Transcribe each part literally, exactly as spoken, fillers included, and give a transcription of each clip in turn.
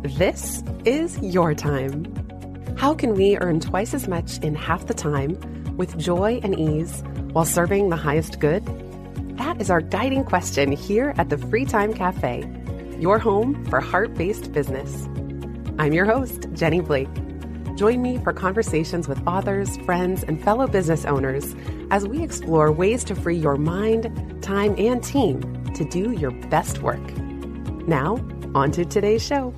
This is your time. How can we earn twice as much in half the time with joy and ease while serving the highest good? That is our guiding question here at the Free Time Cafe, your home for heart-based business. I'm your host, Jenny Blake. Join me for conversations with authors, friends, and fellow business owners as we explore ways to free your mind, time, and team to do your best work. Now, on to today's show.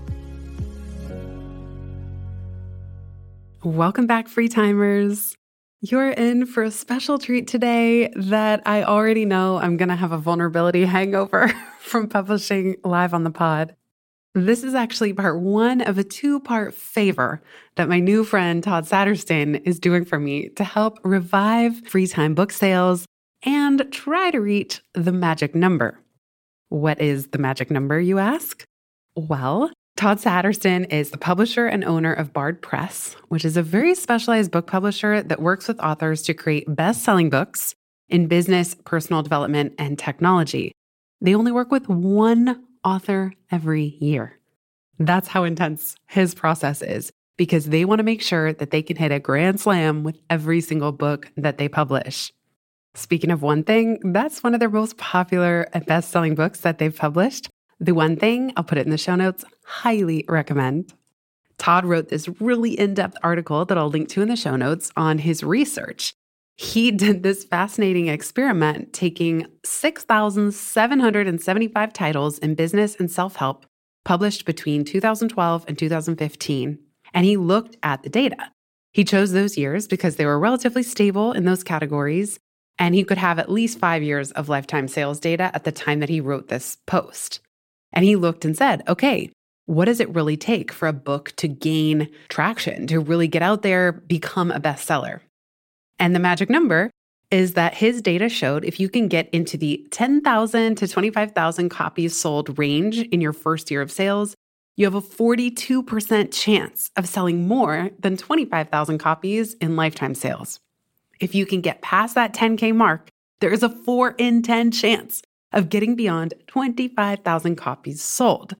Welcome back, Free Timers. You're in for a special treat today that I already know I'm going to have a vulnerability hangover from publishing live on the pod. This is actually part one of a two-part favor that my new friend Todd Sattersten is doing for me to help revive free time book sales and try to reach the magic number. What is the magic number, you ask? Well, Todd Sattersten is the publisher and owner of Bard Press, which is a very specialized book publisher that works with authors to create best-selling books in business, personal development, and technology. They only work with one author every year. That's how intense his process is, because they want to make sure that they can hit a grand slam with every single book that they publish. Speaking of one thing, that's one of their most popular and best-selling books that they've published. The One Thing, I'll put it in the show notes, highly recommend. Todd wrote this really in-depth article that I'll link to in the show notes on his research. He did this fascinating experiment taking six thousand seven hundred seventy-five titles in business and self-help published between two thousand twelve and two thousand fifteen, and he looked at the data. He chose those years because they were relatively stable in those categories, and he could have at least five years of lifetime sales data at the time that he wrote this post. And he looked and said, okay, what does it really take for a book to gain traction, to really get out there, become a bestseller? And the magic number is that his data showed if you can get into the ten thousand to twenty-five thousand copies sold range in your first year of sales, you have a forty-two percent chance of selling more than twenty-five thousand copies in lifetime sales. If you can get past that ten K mark, there is a four in ten chance of getting beyond twenty-five thousand copies sold.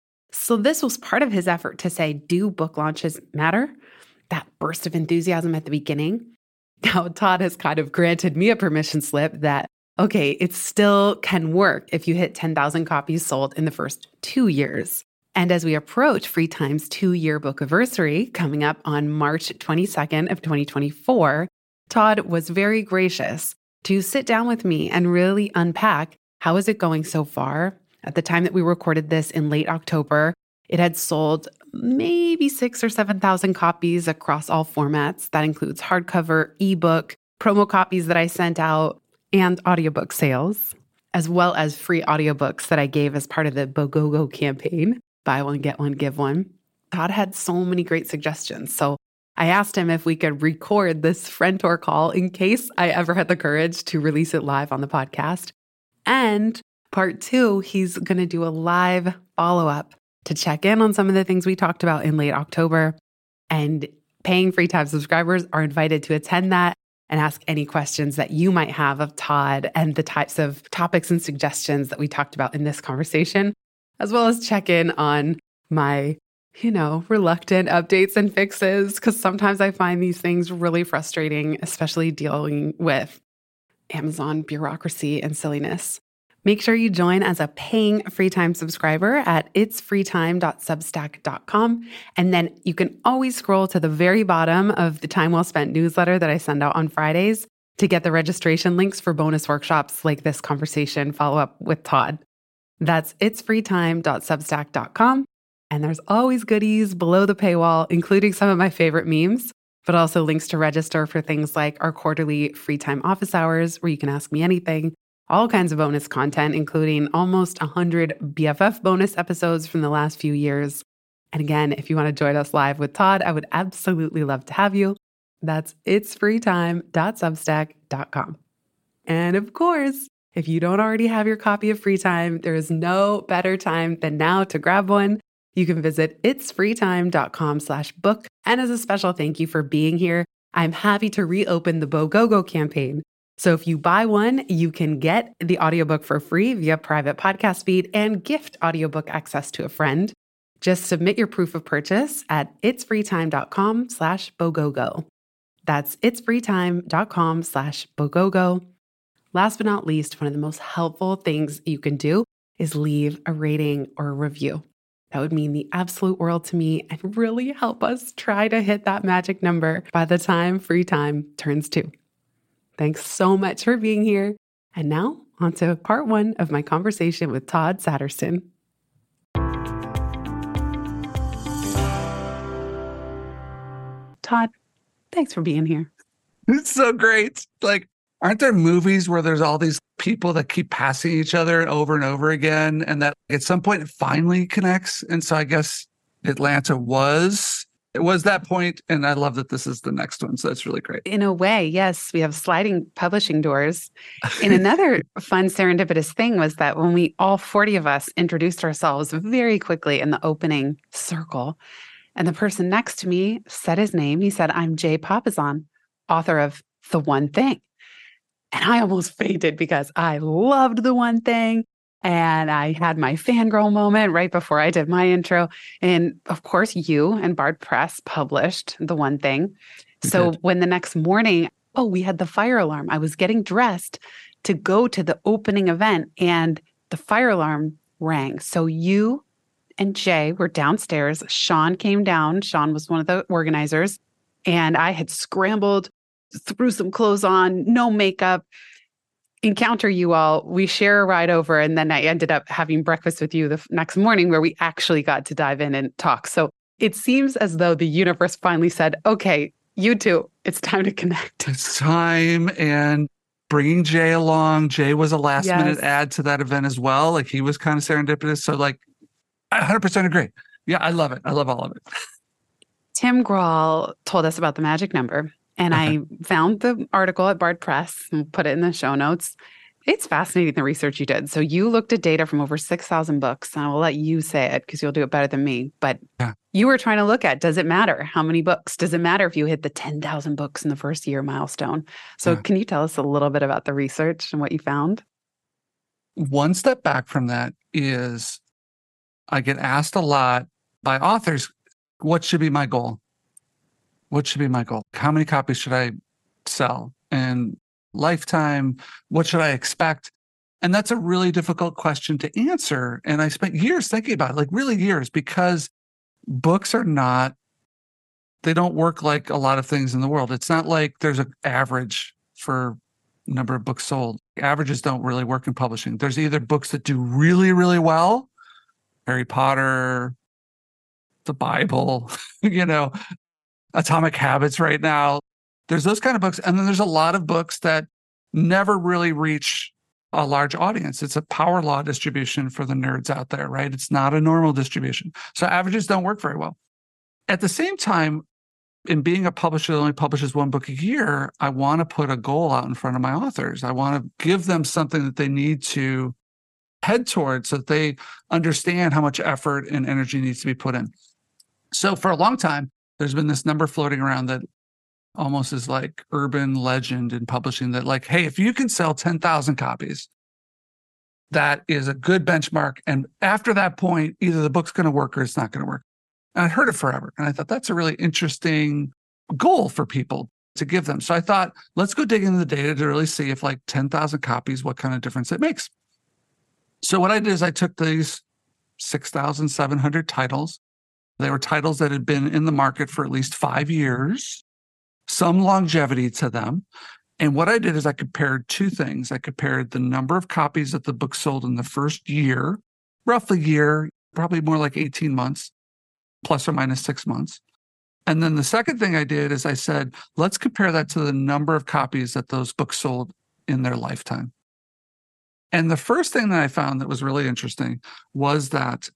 So this was part of his effort to say, do book launches matter? That burst of enthusiasm at the beginning. Now, Todd has kind of granted me a permission slip that, okay, it still can work if you hit ten thousand copies sold in the first two years. And as we approach Free Time's two-year book anniversary coming up on March twenty-second of twenty twenty-four, Todd was very gracious to sit down with me and really unpack how is it going so far. At the time that we recorded this in late October, it had sold maybe six or seven thousand copies across all formats. That includes hardcover, ebook, promo copies that I sent out, and audiobook sales, as well as free audiobooks that I gave as part of the BoGoGo campaign. Buy one, get one, give one. Todd had so many great suggestions. So I asked him if we could record this Friend-Tor call in case I ever had the courage to release it live on the podcast. And part two, he's going to do a live follow-up to check in on some of the things we talked about in late October. And paying Free Time subscribers are invited to attend that and ask any questions that you might have of Todd and the types of topics and suggestions that we talked about in this conversation, as well as check in on my, you know, reluctant updates and fixes, because sometimes I find these things really frustrating, especially dealing with Amazon bureaucracy and silliness. Make sure you join as a paying Free Time subscriber at its free time dot substack dot com. And then you can always scroll to the very bottom of the Time Well Spent newsletter that I send out on Fridays to get the registration links for bonus workshops like this conversation follow-up with Todd. That's its free time dot substack dot com. And there's always goodies below the paywall, including some of my favorite memes, but also links to register for things like our quarterly Free Time office hours where you can ask me anything, all kinds of bonus content, including almost one hundred B F F bonus episodes from the last few years. And again, if you want to join us live with Todd, I would absolutely love to have you. That's its free time dot substack dot com. And of course, if you don't already have your copy of Free Time, there is no better time than now to grab one. You can visit its free time dot com slash book. And as a special thank you for being here, I'm happy to reopen the BoGoGo campaign. So if you buy one, you can get the audiobook for free via private podcast feed and gift audiobook access to a friend. Just submit your proof of purchase at itsfreetime.com slash bogogo. That's itsfreetime.com slash bogogo. Last but not least, one of the most helpful things you can do is leave a rating or a review. That would mean the absolute world to me and really help us try to hit that magic number by the time Free Time turns two. Thanks so much for being here. And now on to part one of my conversation with Todd Sattersten. Todd, thanks for being here. It's so great. Like, aren't there movies where there's all these people that keep passing each other over and over again, and that at some point it finally connects? And so I guess Atlanta was, it was that point, and I love that this is the next one. So that's really great. In a way, yes, we have sliding publishing doors. And another fun serendipitous thing was that when we, all forty of us, introduced ourselves very quickly in the opening circle, and the person next to me said his name. He said, "I'm Jay Papasan, author of The One Thing." And I almost fainted because I loved The One Thing. And I had my fangirl moment right before I did my intro. And of course, you and Bard Press published The One Thing. We so did. When the next morning, oh, we had the fire alarm. I was getting dressed to go to the opening event and the fire alarm rang. So you and Jay were downstairs. Sean came down. Sean was one of the organizers. And I had scrambled, threw some clothes on, no makeup, encounter you all. We share a ride over. And then I ended up having breakfast with you the f- next morning where we actually got to dive in and talk. So it seems as though the universe finally said, okay, you two, it's time to connect. It's time. And bringing Jay along, Jay was a last Yes. minute add to that event as well. Like, he was kind of serendipitous. So like, I one hundred percent agree. Yeah, I love it. I love all of it. Tim Grahl told us about the magic number, and Okay. I found the article at Bard Press and put it in the show notes. It's fascinating, the research you did. So you looked at data from over six thousand books, and I will let you say it because you'll do it better than me. But Yeah. you were trying to look at, does it matter how many books? Does it matter if you hit the ten thousand books in the first year milestone? So Yeah. can you tell us a little bit about the research and what you found? One step back from that is I get asked a lot by authors, what should be my goal? What should be my goal? How many copies should I sell? And lifetime, what should I expect? And that's a really difficult question to answer. And I spent years thinking about it, like really years, because books are not, they don't work like a lot of things in the world. It's not like there's an average for number of books sold. Averages don't really work in publishing. There's either books that do really, really well, Harry Potter, the Bible, you know, Atomic Habits right now. There's those kind of books. And then there's a lot of books that never really reach a large audience. It's a power law distribution for the nerds out there, right? It's not a normal distribution. So averages don't work very well. At the same time, in being a publisher that only publishes one book a year, I want to put a goal out in front of my authors. I want to give them something that they need to head towards so that they understand how much effort and energy needs to be put in. So for a long time, there's been this number floating around that almost is like urban legend in publishing that like, hey, if you can sell ten thousand copies, that is a good benchmark. And after that point, either the book's going to work or it's not going to work. And I heard it forever. And I thought that's a really interesting goal for people to give them. So I thought, let's go dig into the data to really see if like ten thousand copies, what kind of difference it makes. So what I did is I took these six thousand seven hundred titles. They were titles that had been in the market for at least five years, some longevity to them. And what I did is I compared two things. I compared the number of copies that the book sold in the first year, roughly year, probably more like eighteen months, plus or minus six months. And then the second thing I did is I said, let's compare that to the number of copies that those books sold in their lifetime. And the first thing that I found that was really interesting was that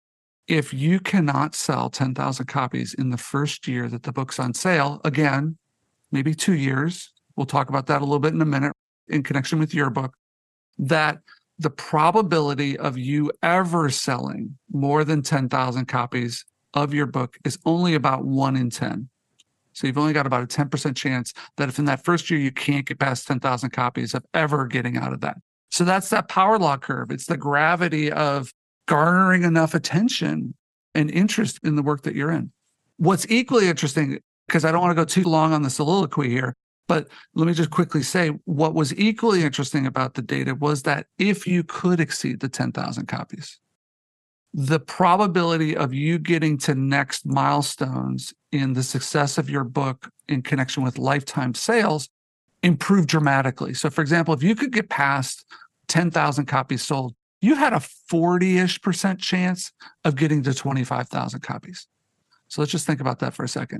if you cannot sell ten thousand copies in the first year that the book's on sale, again, maybe two years, we'll talk about that a little bit in a minute in connection with your book, that the probability of you ever selling more than ten thousand copies of your book is only about one in ten. So you've only got about a ten percent chance that if in that first year you can't get past ten thousand copies of ever getting out of that. So that's that power law curve. It's the gravity of garnering enough attention and interest in the work that you're in. What's equally interesting, because I don't want to go too long on the soliloquy here, but let me just quickly say what was equally interesting about the data was that if you could exceed the ten thousand copies, the probability of you getting to next milestones in the success of your book in connection with lifetime sales improved dramatically. So for example, if you could get past ten thousand copies sold, you had a forty-ish percent chance of getting to twenty-five thousand copies. So let's just think about that for a second.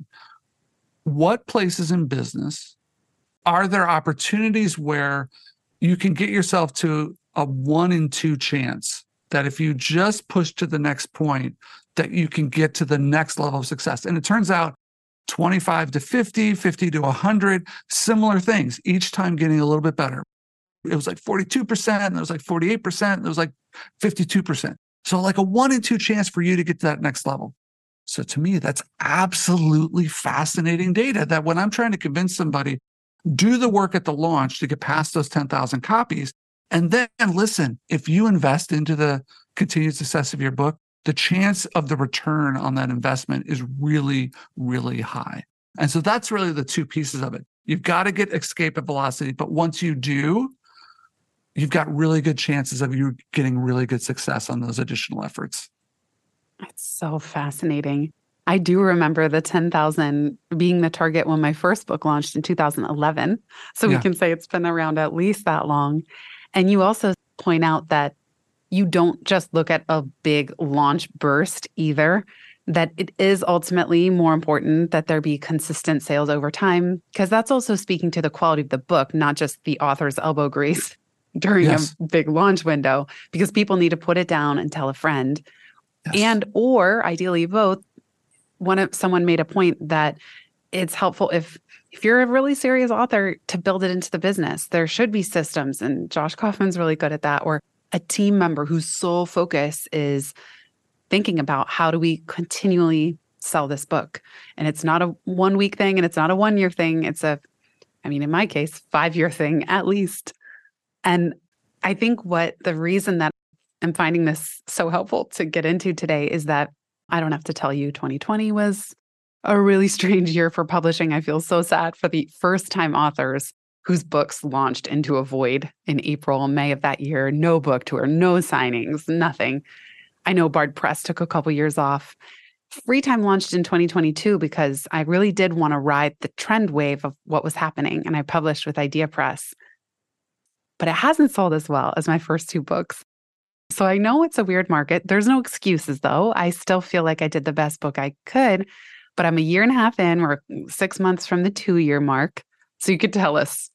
What places in business are there opportunities where you can get yourself to a one in two chance that if you just push to the next point, that you can get to the next level of success? And it turns out twenty-five to fifty, fifty to one hundred, similar things, each time getting a little bit better. It was like forty-two percent, and it was like forty-eight percent, and it was like fifty-two percent. So like a one in two chance for you to get to that next level. So to me, that's absolutely fascinating data that when I'm trying to convince somebody, do the work at the launch to get past those ten thousand copies, and then listen, if you invest into the continued success of your book, the chance of the return on that investment is really, really high. And so that's really the two pieces of it. You've got to get escape at velocity, but once you do, you've got really good chances of you getting really good success on those additional efforts. It's so fascinating. I do remember the ten thousand being the target when my first book launched in two thousand eleven. So yeah. We can say it's been around at least that long. And you also point out that you don't just look at a big launch burst either, that it is ultimately more important that there be consistent sales over time, because that's also speaking to the quality of the book, not just the author's elbow grease during yes. a big launch window, because people need to put it down and tell a friend. Yes. And or ideally both. One of someone made a point that it's helpful if if you're a really serious author to build it into the business. There should be systems, and Josh Kaufman's really good at that, or a team member whose sole focus is thinking about how do we continually sell this book. And it's not a one week thing and it's not a one year thing. It's a, I mean, in my case, five year thing at least. And I think what the reason that I'm finding this so helpful to get into today is that I don't have to tell you twenty twenty was a really strange year for publishing. I feel so sad for the first-time authors whose books launched into a void in April, May of that year. No book tour, no signings, nothing. I know Bard Press took a couple years off. Freetime launched in twenty twenty-two because I really did want to ride the trend wave of what was happening, and I published with Idea Press. But it hasn't sold as well as my first two books. So I know it's a weird market. There's no excuses, though. I still feel like I did the best book I could, but I'm a year and a half in. We're six months from the two-year mark. So you could tell us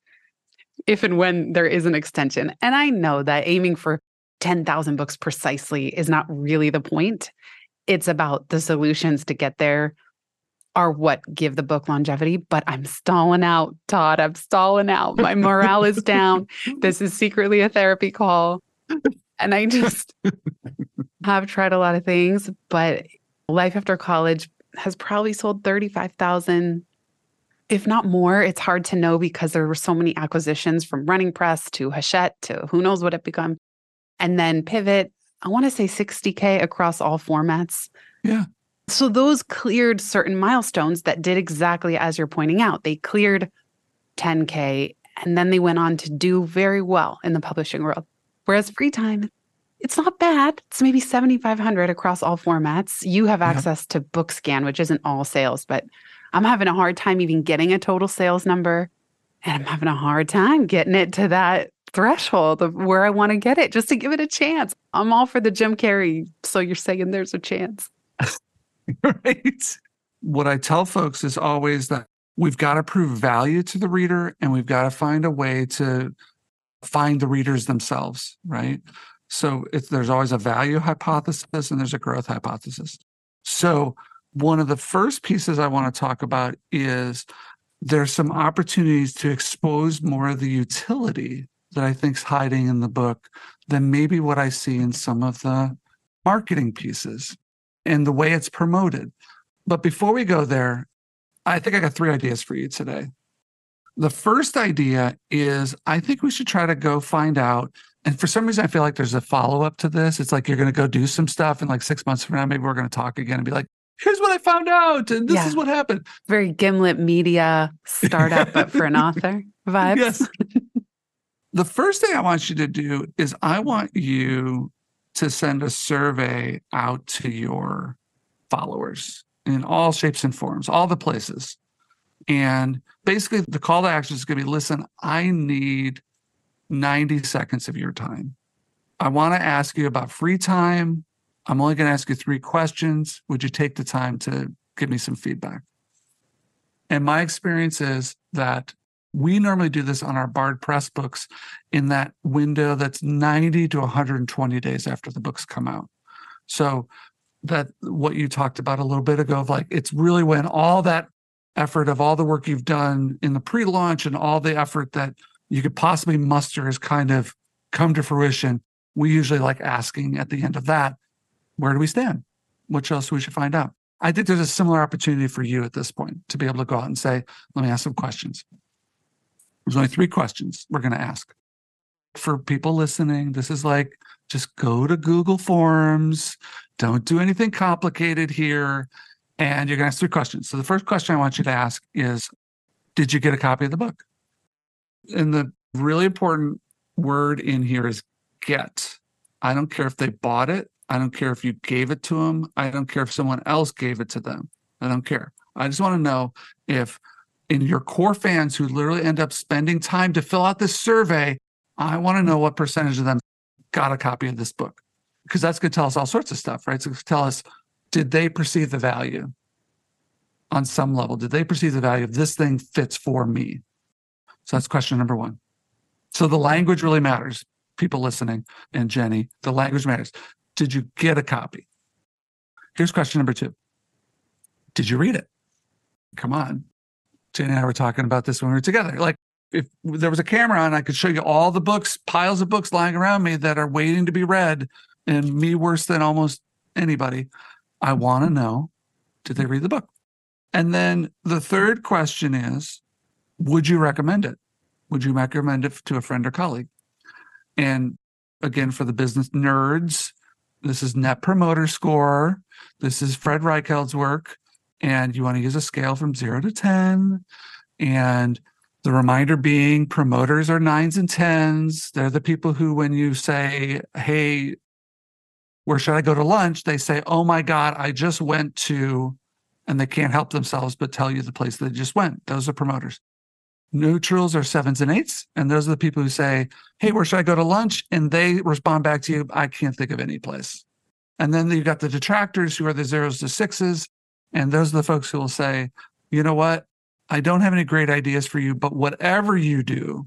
if and when there is an extension. And I know that aiming for ten thousand books precisely is not really the point. It's about the solutions to get there are what give the book longevity. But I'm stalling out, Todd. I'm stalling out. My morale is down. This is secretly a therapy call. And I just have tried a lot of things, but Life After College has probably sold thirty-five thousand, if not more. It's hard to know because there were so many acquisitions from Running Press to Hachette to who knows what it become. And then Pivot, I want to say sixty K across all formats. Yeah. So those cleared certain milestones that did exactly as you're pointing out. They cleared ten K and then they went on to do very well in the publishing world. Whereas Freetime, it's not bad. It's maybe seventy-five hundred across all formats. You have access yeah. to BookScan, which isn't all sales, but I'm having a hard time even getting a total sales number. And I'm having a hard time getting it to that threshold of where I want to get it just to give it a chance. I'm all for the Jim Carrey. So you're saying there's a chance. Right. What I tell folks is always that we've got to prove value to the reader and we've got to find a way to find the readers themselves, right? So it's, there's always a value hypothesis and there's a growth hypothesis. So one of the first pieces I want to talk about is there's some opportunities to expose more of the utility that I think is hiding in the book than maybe what I see in some of the marketing pieces and the way it's promoted. But before we go there, I think I got three ideas for you today. The first idea is I think we should try to go find out And for some reason, I feel like there's a follow-up to this. It's like you're going to go do some stuff, and like six months from now, maybe we're going to talk again and be like, here's what I found out, and this Yeah. is what happened. Very Gimlet Media startup, but for an author vibes. Yes. The first thing I want you to do is I want you to send a survey out to your followers in all shapes and forms, all the places. And basically the call to action is going to be, listen, I need ninety seconds of your time. I want to ask you about free time. I'm only going to ask you three questions. Would you take the time to give me some feedback? And my experience is that we normally do this on our Bard Press books in that window that's ninety to one hundred twenty days after the books come out. So that what you talked about a little bit ago of like, it's really when all that effort of all the work you've done in the pre-launch and all the effort that you could possibly muster has kind of come to fruition. We usually like asking at the end of that, where do we stand? What else we should find out? I think there's a similar opportunity for you at this point to be able to go out and say, let me ask some questions. There's only three questions we're going to ask. For people listening, this is like, just go to Google Forms. Don't do anything complicated here. And you're going to ask three questions. So the first question I want you to ask is, did you get a copy of the book? And the really important word in here is get. I don't care if they bought it. I don't care if you gave it to them. I don't care if someone else gave it to them. I don't care. I just want to know if in your core fans who literally end up spending time to fill out this survey, I want to know what percentage of them got a copy of this book, because that's going to tell us all sorts of stuff, right? So it's tell us, did they perceive the value on some level? Did they perceive the value of this thing fits for me? So that's question number one. So the language really matters. People listening, and Jenny, the language matters. Did you get a copy? Here's question number two. Did you read it? Come on. Jenny and I were talking about this when we were together. Like, if there was a camera on, I could show you all the books, piles of books lying around me that are waiting to be read, and me worse than almost anybody. I want to know, did they read the book? And then the third question is, would you recommend it? Would you recommend it to a friend or colleague? And again, for the business nerds, this is Net Promoter Score. This is Fred Reicheld's work. And you want to use a scale from zero to ten. And the reminder being, promoters are nines and tens. They're the people who, when you say, hey, where should I go to lunch? They say, oh my God, I just went to, and they can't help themselves but tell you the place they just went. Those are promoters. Neutrals are sevens and eights. And those are the people who say, hey, where should I go to lunch? And they respond back to you, I can't think of any place. And then you've got the detractors who are the zeros to sixes. And those are the folks who will say, you know what? I don't have any great ideas for you, but whatever you do,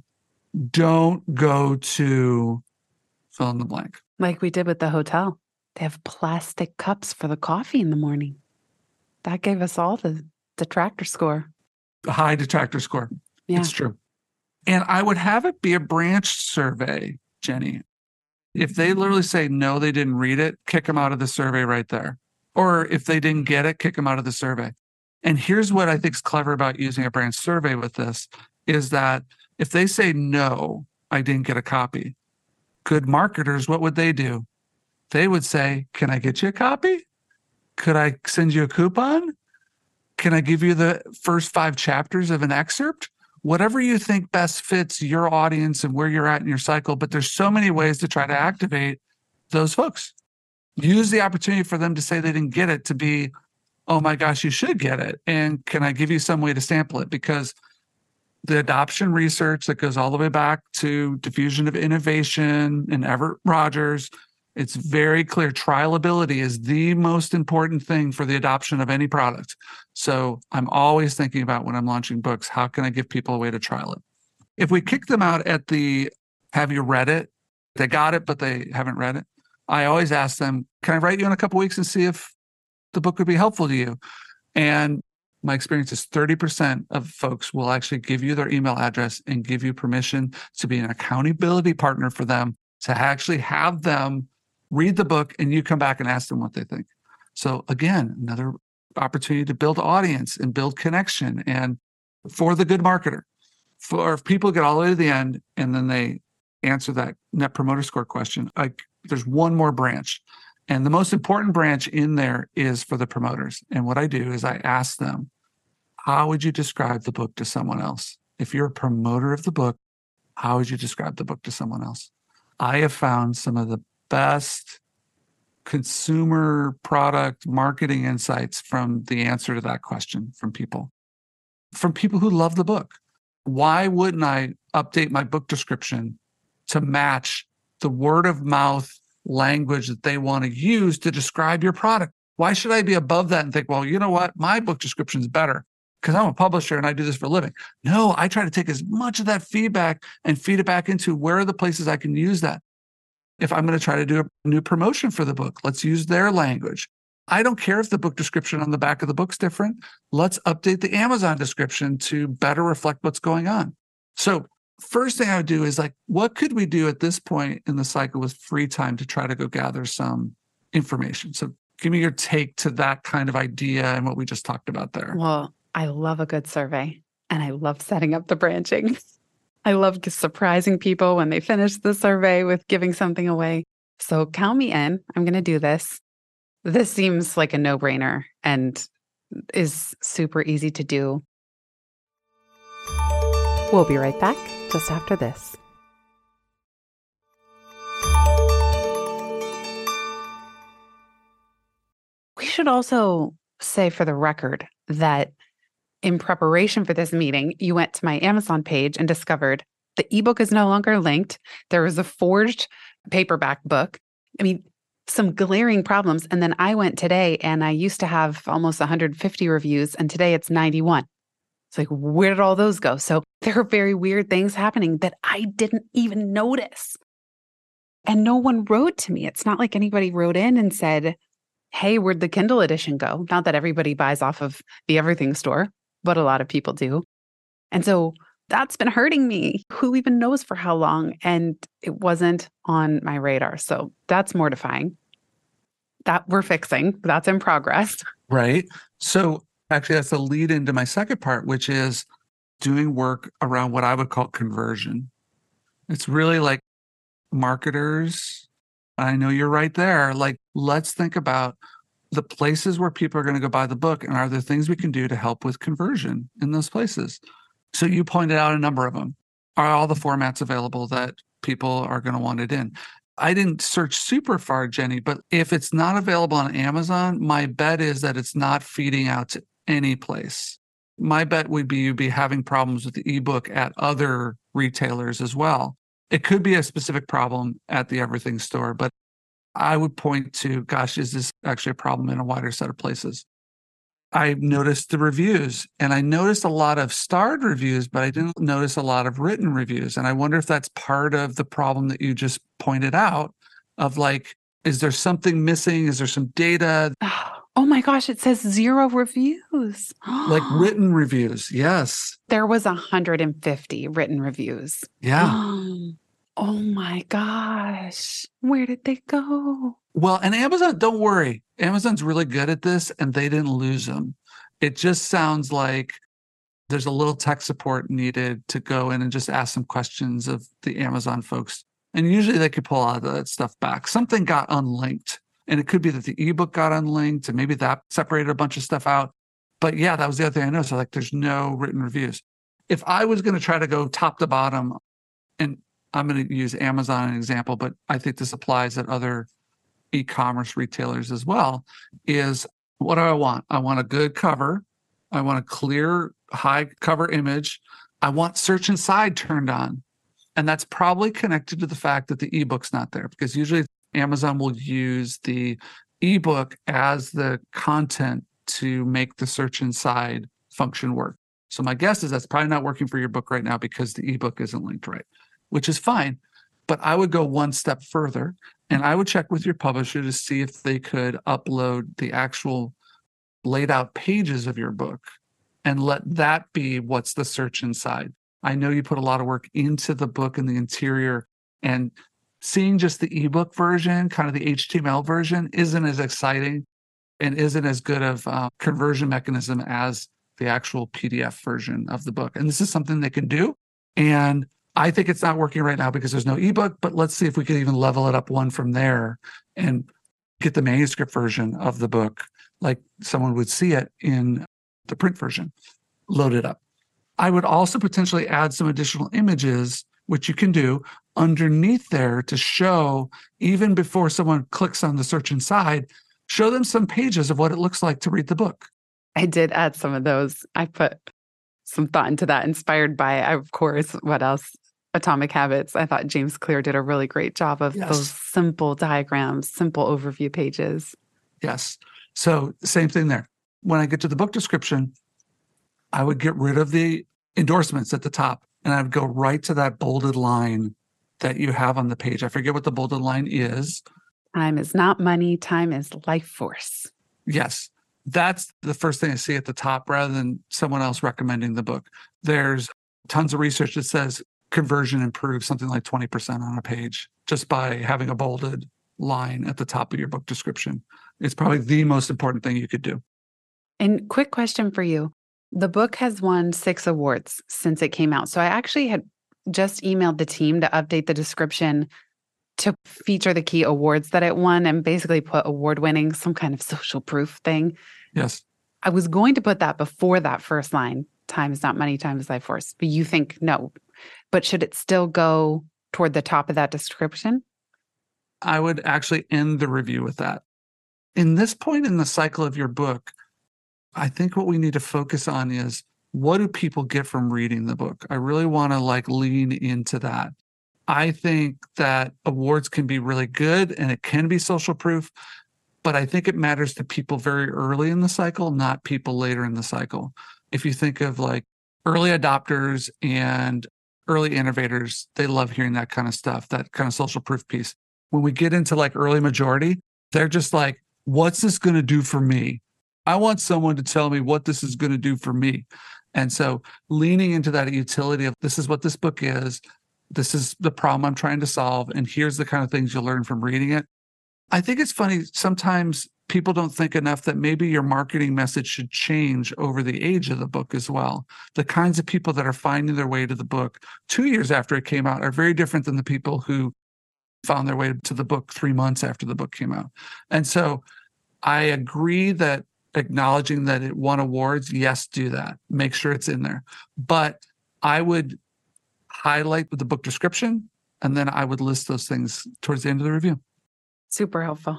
don't go to fill in the blank. Like we did with the hotel. They have plastic cups for the coffee in the morning. That gave us all the detractor score. A high detractor score. Yeah. It's true. And I would have it be a branched survey, Jenny. If they literally say, no, they didn't read it, kick them out of the survey right there. Or if they didn't get it, kick them out of the survey. And here's what I think is clever about using a branched survey with this, is that if they say, no, I didn't get a copy, good marketers, what would they do? They would say, can I get you a copy? Could I send you a coupon? Can I give you the first five chapters of an excerpt? Whatever you think best fits your audience and where you're at in your cycle. But there's so many ways to try to activate those folks. Use the opportunity for them to say they didn't get it to be, oh my gosh, you should get it. And can I give you some way to sample it? Because the adoption research that goes all the way back to diffusion of innovation and Everett Rogers, it's very clear trialability is the most important thing for the adoption of any product. So I'm always thinking about when I'm launching books, how can I give people a way to trial it? If we kick them out at the, have you read it? They got it, but they haven't read it. I always ask them, can I write you in a couple of weeks and see if the book would be helpful to you? And my experience is thirty percent of folks will actually give you their email address and give you permission to be an accountability partner for them, to actually have them read the book and you come back and ask them what they think. So again, another opportunity to build audience and build connection. And for the good marketer, for if people get all the way to the end and then they answer that Net Promoter Score question, I, there's one more branch. And the most important branch in there is for the promoters. And what I do is I ask them, how would you describe the book to someone else? If you're a promoter of the book, how would you describe the book to someone else? I have found some of the best consumer product marketing insights from the answer to that question from people, from people who love the book. Why wouldn't I update my book description to match the word of mouth language that they want to use to describe your product? Why should I be above that and think, well, you know what? My book description is better because I'm a publisher and I do this for a living. No, I try to take as much of that feedback and feed it back into where are the places I can use that. If I'm going to try to do a new promotion for the book, let's use their language. I don't care if the book description on the back of the book's different. Let's update the Amazon description to better reflect what's going on. So first thing I would do is like, what could we do at this point in the cycle with free time to try to go gather some information? So give me your take to that kind of idea and what we just talked about there. Well, I love a good survey and I love setting up the branching. I love surprising people when they finish the survey with giving something away. So count me in. I'm going to do this. This seems like a no-brainer and is super easy to do. We'll be right back just after this. We should also say for the record that in preparation for this meeting, you went to my Amazon page and discovered the ebook is no longer linked. There was a forged paperback book. I mean, some glaring problems. And then I went today and I used to have almost one hundred fifty reviews and today it's ninety-one. It's like, where did all those go? So there are very weird things happening that I didn't even notice. And no one wrote to me. It's not like anybody wrote in and said, hey, where'd the Kindle edition go? Not that everybody buys off of the Everything Store, but a lot of people do. And so that's been hurting me. Who even knows for how long? And it wasn't on my radar. So that's mortifying. That we're fixing. That's in progress. Right. So actually, that's the lead into my second part, which is doing work around what I would call conversion. It's really like marketers. I know you're right there. Like, let's think about the places where people are going to go buy the book, and are there things we can do to help with conversion in those places? So you pointed out a number of them. Are all the formats available that people are going to want it in? I didn't search super far, Jenny, but if it's not available on Amazon, my bet is that it's not feeding out to any place. My bet would be you'd be having problems with the ebook at other retailers as well. It could be a specific problem at the Everything Store, but I would point to, gosh, is this actually a problem in a wider set of places? I noticed the reviews and I noticed a lot of starred reviews, but I didn't notice a lot of written reviews. And I wonder if that's part of the problem that you just pointed out of like, is there something missing? Is there some data? Oh my gosh, it says zero reviews. Like written reviews. Yes. There was one hundred fifty written reviews. Yeah. Oh my gosh. Where did they go? Well, and Amazon, don't worry. Amazon's really good at this and they didn't lose them. It just sounds like there's a little tech support needed to go in and just ask some questions of the Amazon folks. And usually they could pull all of that stuff back. Something got unlinked. And it could be that the ebook got unlinked and maybe that separated a bunch of stuff out. But yeah, that was the other thing I noticed. So like there's no written reviews. If I was going to try to go top to bottom, and I'm going to use Amazon as an example, but I think this applies at other e-commerce retailers as well, is what do I want? I want a good cover. I want a clear, high cover image. I want search inside turned on. And that's probably connected to the fact that the ebook's not there, because usually Amazon will use the ebook as the content to make the search inside function work. So my guess is that's probably not working for your book right now because the ebook isn't linked right, which is fine. But I would go one step further and I would check with your publisher to see if they could upload the actual laid out pages of your book and let that be what's the search inside. I know you put a lot of work into the book and the interior, and seeing just the ebook version, kind of the H T M L version, isn't as exciting and isn't as good of a conversion mechanism as the actual P D F version of the book. And this is something they can do. And I think it's not working right now because there's no ebook, but let's see if we could even level it up one from there and get the manuscript version of the book like someone would see it in the print version, load it up. I would also potentially add some additional images, which you can do underneath there to show, even before someone clicks on the search inside, show them some pages of what it looks like to read the book. I did add some of those. I put some thought into that, inspired by, of course, what else? Atomic Habits. I thought James Clear did a really great job of Yes. those simple diagrams, simple overview pages. Yes. So same thing there. When I get to the book description, I would get rid of the endorsements at the top and I would go right to that bolded line that you have on the page. I forget what the bolded line is. Time is not money. Time is life force. Yes. That's the first thing I see at the top rather than someone else recommending the book. There's tons of research that says conversion improves something like twenty percent on a page just by having a bolded line at the top of your book description. It's probably the most important thing you could do. And quick question for you. The book has won six awards since it came out. So I actually had just emailed the team to update the description to feature the key awards that it won and basically put award winning, some kind of social proof thing. Yes. I was going to put that before that first line, time is not money, time is life force. But you think no. But should it still go toward the top of that description? I would actually end the review with that. In this point in the cycle of your book, I think what we need to focus on is, what do people get from reading the book? I really want to like lean into that. I think that awards can be really good and it can be social proof, but I think it matters to people very early in the cycle, not people later in the cycle. If you think of like early adopters and early innovators, they love hearing that kind of stuff, that kind of social proof piece. When we get into like early majority, they're just like, what's this going to do for me? I want someone to tell me what this is going to do for me. And so leaning into that utility of this is what this book is, this is the problem I'm trying to solve, and here's the kind of things you'll learn from reading it. I think it's funny, sometimes people don't think enough that maybe your marketing message should change over the age of the book as well. The kinds of people that are finding their way to the book two years after it came out are very different than the people who found their way to the book three months after the book came out. And so I agree that acknowledging that it won awards, yes, do that. Make sure it's in there. But I would highlight the book description, and then I would list those things towards the end of the review. Super helpful.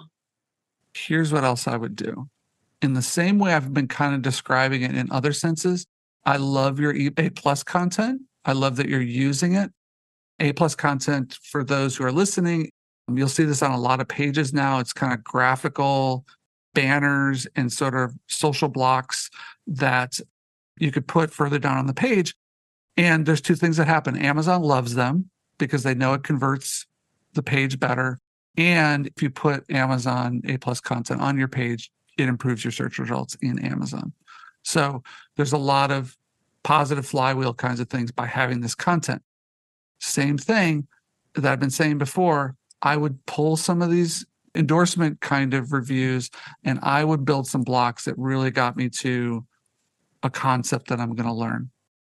Here's what else I would do. In the same way I've been kind of describing it in other senses, I love your A plus content. I love that you're using it. A plus content, for those who are listening, you'll see this on a lot of pages now. It's kind of graphical banners and sort of social blocks that you could put further down on the page. And there's two things that happen. Amazon loves them because they know it converts the page better. And if you put Amazon A plus content on your page, it improves your search results in Amazon. So there's a lot of positive flywheel kinds of things by having this content. Same thing that I've been saying before, I would pull some of these endorsement kind of reviews and I would build some blocks that really got me to a concept that I'm going to learn.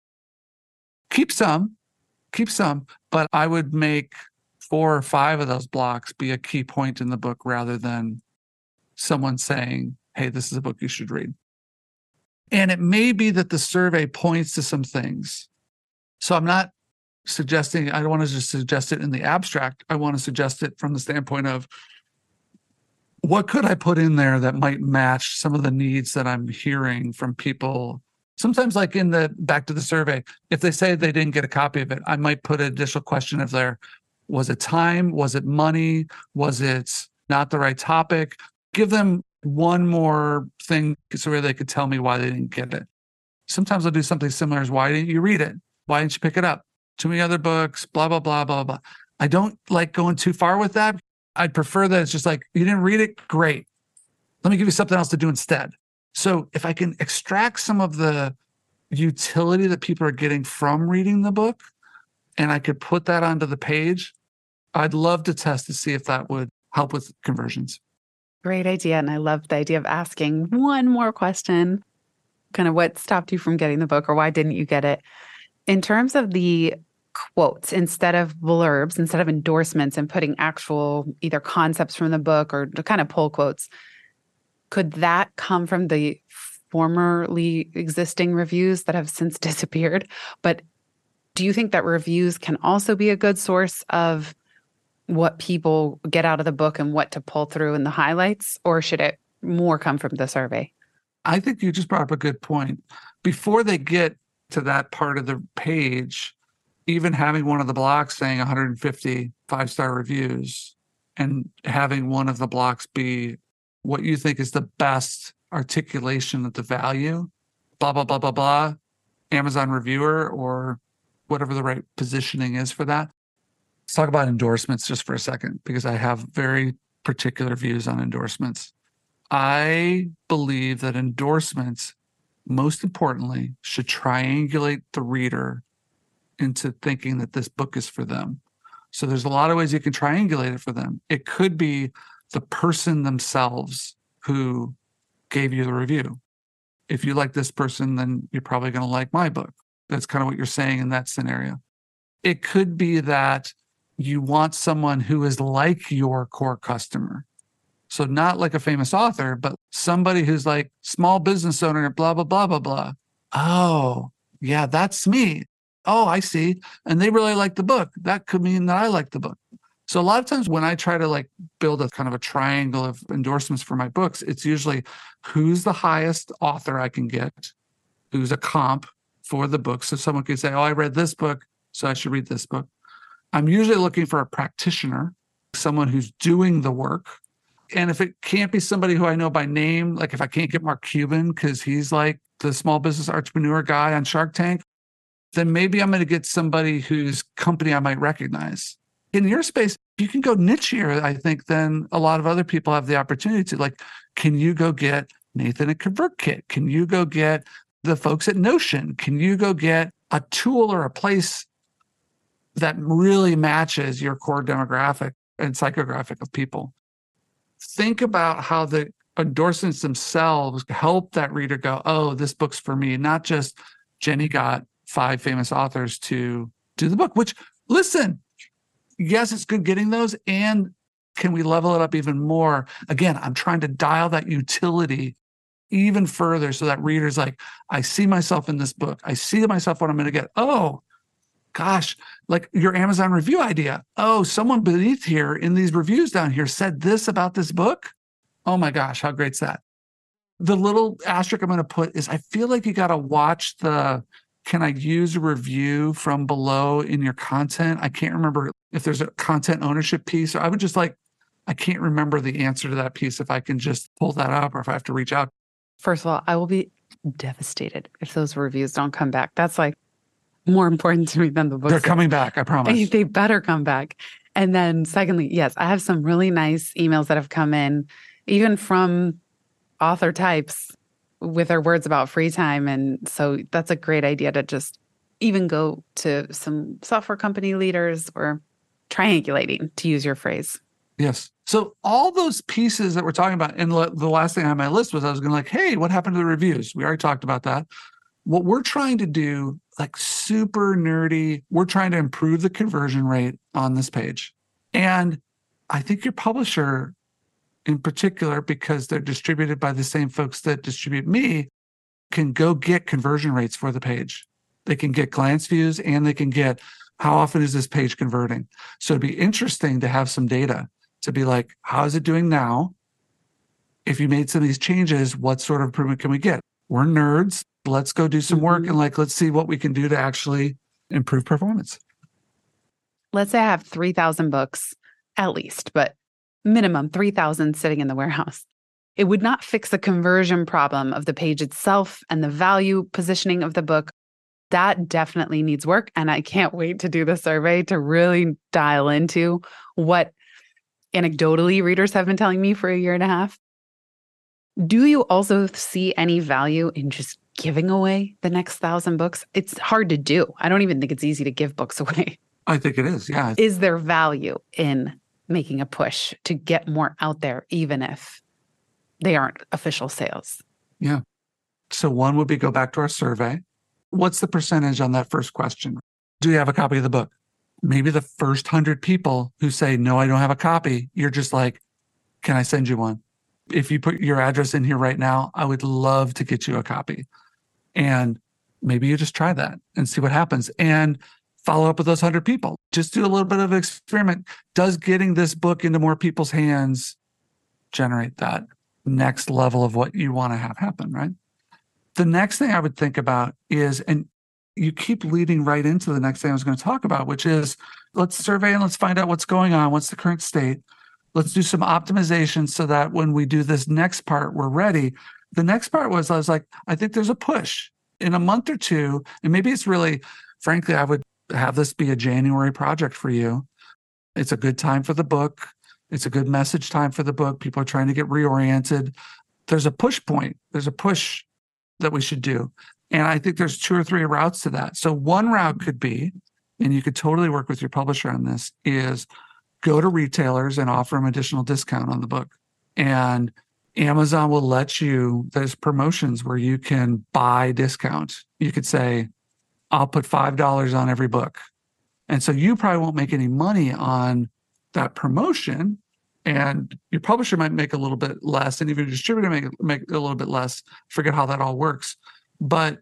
Keep some, keep some, but I would make four or five of those blocks be a key point in the book rather than someone saying, hey, this is a book you should read. And it may be that the survey points to some things. So I'm not suggesting, I don't want to just suggest it in the abstract. I want to suggest it from the standpoint of, what could I put in there that might match some of the needs that I'm hearing from people? Sometimes, like in the back to the survey, if they say they didn't get a copy of it, I might put an additional question of there. Was it time? Was it money? Was it not the right topic? Give them one more thing so they could tell me why they didn't get it. Sometimes I'll do something similar as, why didn't you read it? Why didn't you pick it up? Too many other books, blah, blah, blah, blah, blah. I don't like going too far with that. I'd prefer that it's just like, you didn't read it? Great. Let me give you something else to do instead. So if I can extract some of the utility that people are getting from reading the book, and I could put that onto the page, I'd love to test to see if that would help with conversions. Great idea. And I love the idea of asking one more question, kind of what stopped you from getting the book or why didn't you get it? In terms of the quotes instead of blurbs, instead of endorsements and putting actual either concepts from the book or the kind of pull quotes, could that come from the formerly existing reviews that have since disappeared? But do you think that reviews can also be a good source of what people get out of the book and what to pull through in the highlights? Or should it more come from the survey? I think you just brought up a good point. Before they get to that part of the page, even having one of the blocks saying one hundred fifty five-star reviews and having one of the blocks be what you think is the best articulation of the value, blah, blah, blah, blah, blah, Amazon reviewer or whatever the right positioning is for that. Let's talk about endorsements just for a second, because I have very particular views on endorsements. I believe that endorsements, most importantly, should triangulate the reader into thinking that this book is for them. So there's a lot of ways you can triangulate it for them. It could be the person themselves who gave you the review. If you like this person, then you're probably going to like my book. That's kind of what you're saying in that scenario. It could be that you want someone who is like your core customer. So not like a famous author, but somebody who's like small business owner, blah, blah, blah, blah, blah. Oh, yeah, that's me. Oh, I see. And they really like the book. That could mean that I like the book. So a lot of times when I try to like build a kind of a triangle of endorsements for my books, it's usually who's the highest author I can get, who's a comp for the book. So someone could say, oh, I read this book, so I should read this book. I'm usually looking for a practitioner, someone who's doing the work. And if it can't be somebody who I know by name, like if I can't get Mark Cuban because he's like the small business entrepreneur guy on Shark Tank, then maybe I'm going to get somebody whose company I might recognize. In your space, you can go nichier, I think, than a lot of other people have the opportunity to. Like, can you go get Nathan at ConvertKit? Can you go get the folks at Notion? Can you go get a tool or a place that really matches your core demographic and psychographic of people? Think about how the endorsements themselves help that reader go, oh, this book's for me, not just Jenny got five famous authors to do the book, which, listen, yes, it's good getting those. And can we level it up even more? Again, I'm trying to dial that utility even further so that reader's like, I see myself in this book. I see myself what I'm going to get. Oh, gosh, like your Amazon review idea. Oh, someone beneath here in these reviews down here said this about this book. Oh my gosh, how great's that? The little asterisk I'm going to put is I feel like you got to watch the, can I use a review from below in your content? I can't remember if there's a content ownership piece. Or I would just like, I can't remember the answer to that piece if I can just pull that up or if I have to reach out. First of all, I will be devastated if those reviews don't come back. That's like more important to me than the book. They're coming back, I promise. They better come back. And then secondly, yes, I have some really nice emails that have come in, even from author types with their words about free time. And so that's a great idea to just even go to some software company leaders or triangulating, to use your phrase. Yes. So all those pieces that we're talking about, and the last thing on my list was I was going to like, hey, what happened to the reviews? We already talked about that. What we're trying to do, like super nerdy, we're trying to improve the conversion rate on this page. And I think your publisher in particular, because they're distributed by the same folks that distribute me, can go get conversion rates for the page. They can get glance views and they can get how often is this page converting. So it'd be interesting to have some data to be like, how is it doing now? If you made some of these changes, what sort of improvement can we get? We're nerds. Let's go do some work and like, let's see what we can do to actually improve performance. Let's say I have three thousand books at least, but minimum three thousand sitting in the warehouse. It would not fix the conversion problem of the page itself and the value positioning of the book. That definitely needs work. And I can't wait to do the survey to really dial into what anecdotally readers have been telling me for a year and a half. Do you also see any value in just giving away the next thousand books? It's hard to do. I don't even think it's easy to give books away. I think it is, yeah. Is there value in making a push to get more out there, even if they aren't official sales? Yeah. So one would be go back to our survey. What's the percentage on that first question? Do you have a copy of the book? maybe the first hundred people who say, no, I don't have a copy, you're just like, can I send you one? If you put your address in here right now, I would love to get you a copy. And maybe you just try that and see what happens and follow up with those hundred people. Just do a little bit of an experiment. Does getting this book into more people's hands generate that next level of what you want to have happen, right? The next thing I would think about is, and you keep leading right into the next thing I was going to talk about, which is let's survey and let's find out what's going on. What's the current state? Let's do some optimization so that when we do this next part, we're ready. The next part was, I was like, I think there's a push in a month or two. And maybe it's really, frankly, I would have this be a January project for you. It's a good time for the book. It's a good message time for the book. People are trying to get reoriented. There's a push point. There's a push that we should do. And I think there's two or three routes to that. So one route could be, and you could totally work with your publisher on this, is go to retailers and offer them additional discount on the book. And Amazon will let you, there's promotions where you can buy discount. You could say, I'll put five dollars on every book. And so you probably won't make any money on that promotion. And your publisher might make a little bit less, and even your distributor make, make a little bit less. Forget how that all works. But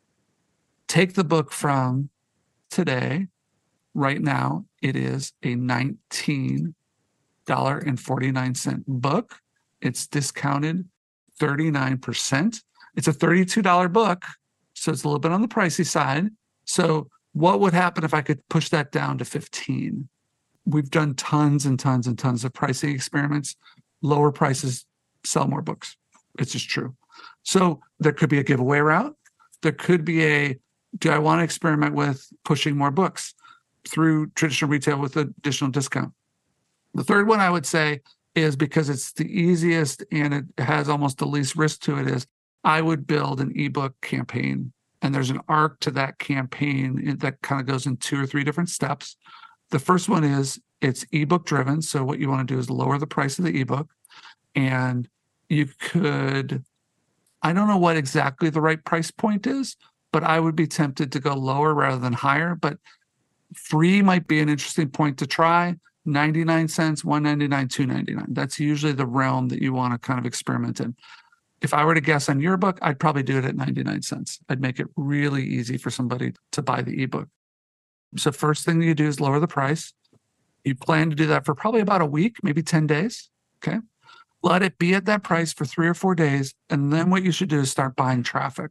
take the book from today, right now, it is a nineteen dollars and forty-nine cents book. It's discounted thirty-nine percent. It's a thirty-two dollars book, so it's a little bit on the pricey side. So what would happen if I could push that down to fifteen dollars? We've done tons and tons and tons of pricing experiments. Lower prices sell more books. It's just true. So there could be a giveaway route. There could be a, do I want to experiment with pushing more books through traditional retail with additional discount? The third one I would say is, because it's the easiest and it has almost the least risk to it, is I would build an ebook campaign. And there's an arc to that campaign that kind of goes in two or three different steps. The first one is it's ebook driven. So what you want to do is lower the price of the ebook. And you could, I don't know what exactly the right price point is, but I would be tempted to go lower rather than higher. But free might be an interesting point to try. ninety-nine cents, one ninety-nine, two ninety-nine. That's usually the realm that you want to kind of experiment in. If I were to guess on your book, I'd probably do it at ninety-nine cents. I'd make it really easy for somebody to buy the ebook. So first thing you do is lower the price. You plan to do that for probably about a week, maybe ten days. Okay. Let it be at that price for three or four days. And then what you should do is start buying traffic.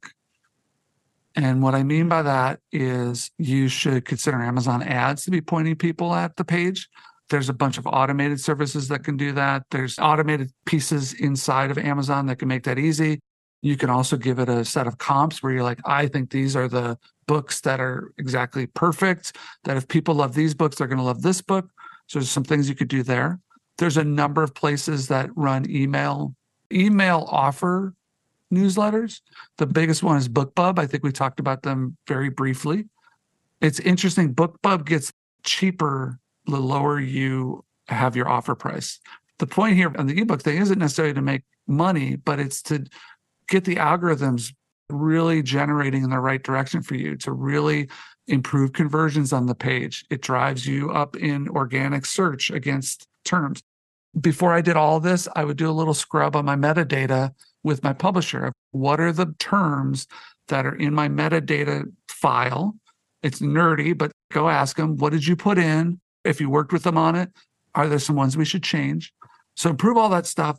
And what I mean by that is you should consider Amazon ads to be pointing people at the page. There's a bunch of automated services that can do that. There's automated pieces inside of Amazon that can make that easy. You can also give it a set of comps where you're like, I think these are the books that are exactly perfect, that if people love these books, they're going to love this book. So there's some things you could do there. There's a number of places that run email, email offer newsletters. The biggest one is BookBub. I think we talked about them very briefly. It's interesting. BookBub gets cheaper the lower you have your offer price. The point here on the ebook thing isn't necessarily to make money, but it's to get the algorithms really generating in the right direction for you, to really improve conversions on the page. It drives you up in organic search against terms. Before I did all this, I would do a little scrub on my metadata with my publisher. What are the terms that are in my metadata file? It's nerdy, but go ask them, what did you put in? If you worked with them on it, are there some ones we should change? So improve all that stuff,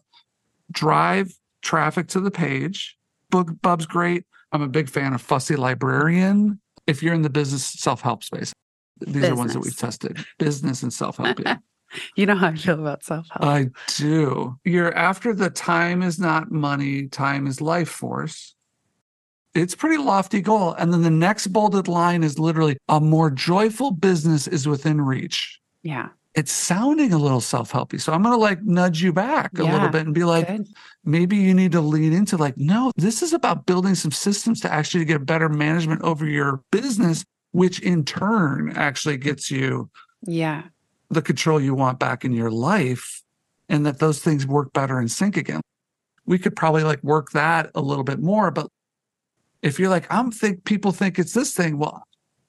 drive traffic to the page. BookBub's great. I'm a big fan of Fussy Librarian. If you're in the business self-help space, these business. Are ones that we've tested. Business and self-help. Yeah. You know how I feel about self-help. I do. You're after the time is not money, time is life force. It's a pretty lofty goal. And then the next bolded line is literally, a more joyful business is within reach. Yeah. It's sounding a little self-helpy. So I'm going to like nudge you back a yeah, little bit and be like, good. Maybe you need to lean into like, no, this is about building some systems to actually get better management over your business, which in turn actually gets you yeah. the control you want back in your life, and that those things work better in sync again. We could probably like work that a little bit more. But if you're like, I'm think people think it's this thing, well,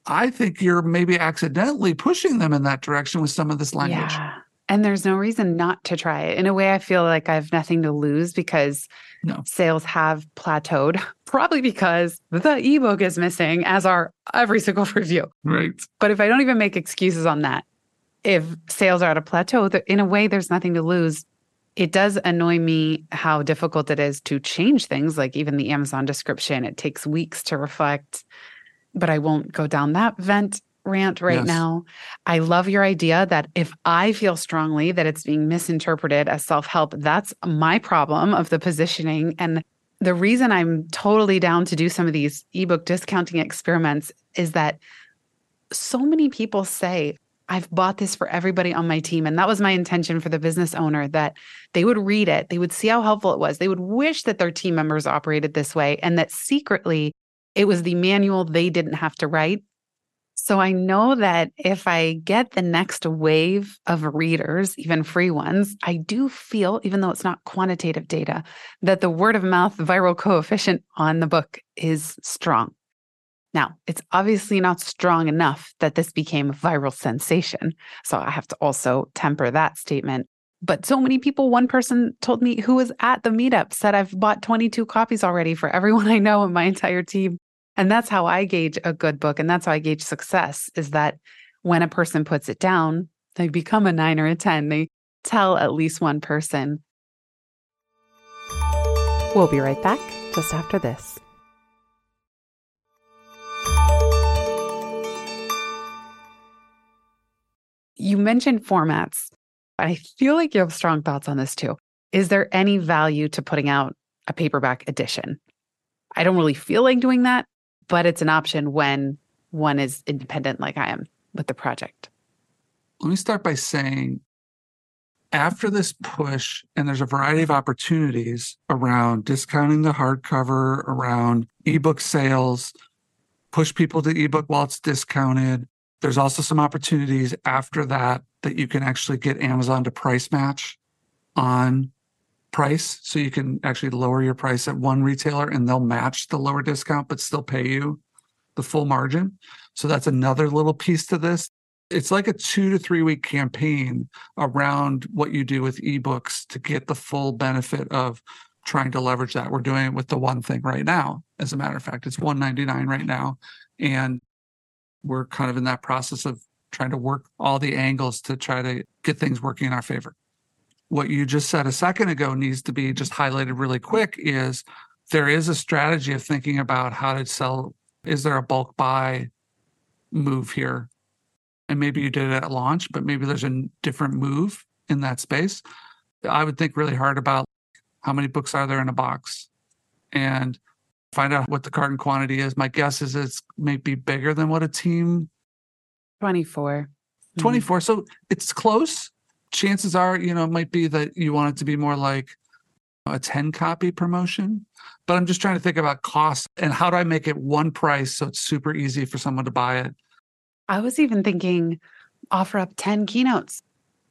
I think you're maybe accidentally pushing them in that direction with some of this language. Yeah. And there's no reason not to try it. In a way, I feel like I have nothing to lose because No. sales have plateaued, probably because the ebook is missing, as are every single review. Right. But if I don't even make excuses on that, if sales are at a plateau, in a way, there's nothing to lose. It does annoy me how difficult it is to change things, like even the Amazon description. It takes weeks to reflect, but I won't go down that vent rant right Yes. now. I love your idea that if I feel strongly that it's being misinterpreted as self-help, that's my problem of the positioning. And the reason I'm totally down to do some of these ebook discounting experiments is that so many people say, I've bought this for everybody on my team. And that was my intention for the business owner, that they would read it. They would see how helpful it was. They would wish that their team members operated this way, and that secretly it was the manual they didn't have to write. So I know that if I get the next wave of readers, even free ones, I do feel, even though it's not quantitative data, that the word of mouth viral coefficient on the book is strong. Now, it's obviously not strong enough that this became a viral sensation. So I have to also temper that statement. But so many people, one person told me who was at the meetup said, I've bought twenty-two copies already for everyone I know in my entire team. And that's how I gauge a good book. And that's how I gauge success, is that when a person puts it down, they become a nine or a ten. They tell at least one person. We'll be right back just after this. You mentioned formats. I feel like you have strong thoughts on this too. Is there any value to putting out a paperback edition? I don't really feel like doing that, but it's an option when one is independent like I am with the project. Let me start by saying, after this push, and there's a variety of opportunities around discounting the hardcover, around ebook sales, push people to ebook while it's discounted. There's also some opportunities after that that you can actually get Amazon to price match on price. So you can actually lower your price at one retailer and they'll match the lower discount, but still pay you the full margin. So that's another little piece to this. It's like a two to three week campaign around what you do with ebooks to get the full benefit of trying to leverage that. We're doing it with the One Thing right now. As a matter of fact, it's one ninety-nine right now. And we're kind of in that process of trying to work all the angles to try to get things working in our favor. What you just said a second ago needs to be just highlighted really quick is there is a strategy of thinking about how to sell. Is there a bulk buy move here? And maybe you did it at launch, but maybe there's a different move in that space. I would think really hard about how many books are there in a box and find out what the carton quantity is. My guess is it's maybe bigger than what a team. twenty-four. twenty-four. Mm-hmm. So it's close. Chances are, you know, it might be that you want it to be more like a ten copy promotion. But I'm just trying to think about cost and how do I make it one price so it's super easy for someone to buy it. I was even thinking offer up ten keynotes.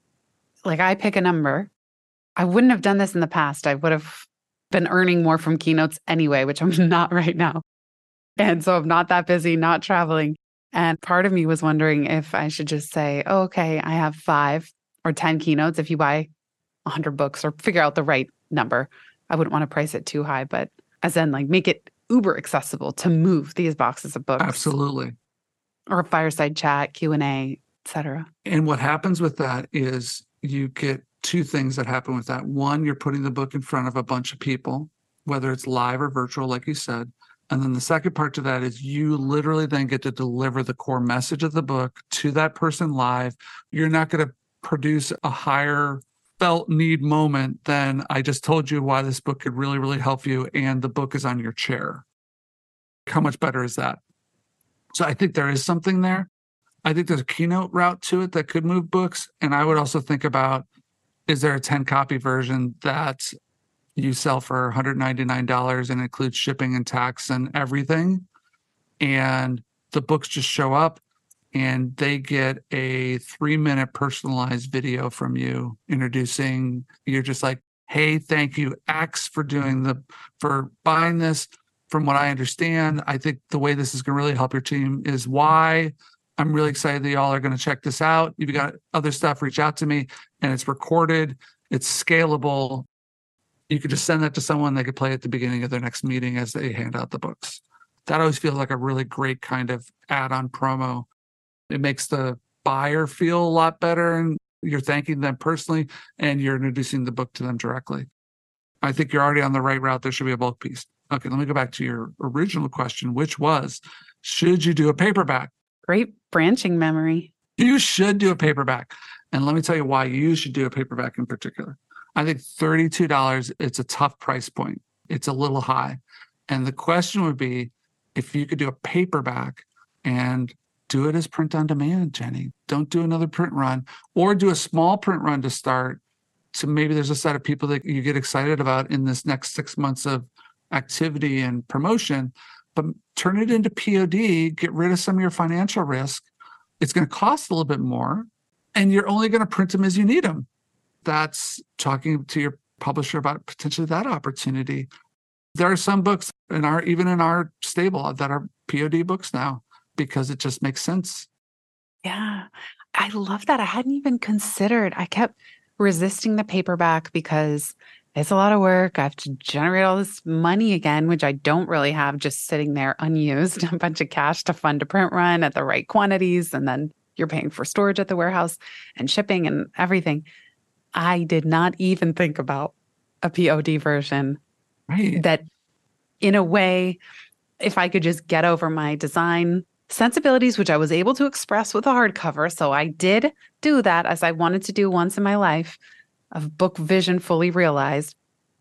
Like I pick a number. I wouldn't have done this in the past. I would have been earning more from keynotes anyway, which I'm not right now. And so I'm not that busy, not traveling. And part of me was wondering if I should just say, oh, okay, I have five or ten keynotes if you buy one hundred books, or figure out the right number. I wouldn't want to price it too high, but as in like make it uber accessible to move these boxes of books. Absolutely. Or a fireside chat, Q and A, et cetera. And what happens with that is you get two things that happen with that. One, you're putting the book in front of a bunch of people, whether it's live or virtual, like you said. And then the second part to that is you literally then get to deliver the core message of the book to that person live. You're not going to produce a higher felt need moment than I just told you why this book could really, really help you. And the book is on your chair. How much better is that? So I think there is something there. I think there's a keynote route to it that could move books. And I would also think about, is there a ten copy version that you sell for one hundred ninety-nine dollars and includes shipping and tax and everything? And the books just show up and they get a three minute personalized video from you introducing, you're just like, hey, thank you, X, for doing the, for buying this. from what I understand, I think the way this is going to really help your team is why I'm really excited that y'all are going to check this out. If you got other stuff, reach out to me, and it's recorded. It's scalable. You could just send that to someone. They could play at the beginning of their next meeting as they hand out the books. That always feels like a really great kind of add-on promo. It makes the buyer feel a lot better, and you're thanking them personally, and you're introducing the book to them directly. I think you're already on the right route. There should be a bulk piece. Okay, let me go back to your original question, which was, should you do a paperback? Great branching memory. You should do a paperback. And let me tell you why you should do a paperback in particular. I think thirty-two dollars, it's a tough price point. It's a little high. And the question would be, if you could do a paperback and do it as print on demand, Jenny. Don't do another print run, or do a small print run to start. So maybe there's a set of people that you get excited about in this next six months of activity and promotion, but turn it into P O D, get rid of some of your financial risk. It's going to cost a little bit more, and you're only going to print them as you need them. That's talking to your publisher about potentially that opportunity. There are some books in our, even in our stable, that are P O D books now because it just makes sense. Yeah, I love that. I hadn't even considered. I kept resisting the paperback because it's a lot of work. I have to generate all this money again, which I don't really have, just sitting there unused, a bunch of cash to fund a print run at the right quantities. And then you're paying for storage at the warehouse and shipping and everything. I did not even think about a P O D version. Right. That in a way, if I could just get over my design sensibilities, which I was able to express with a hardcover. So I did do that, as I wanted to do once in my life, of book vision fully realized.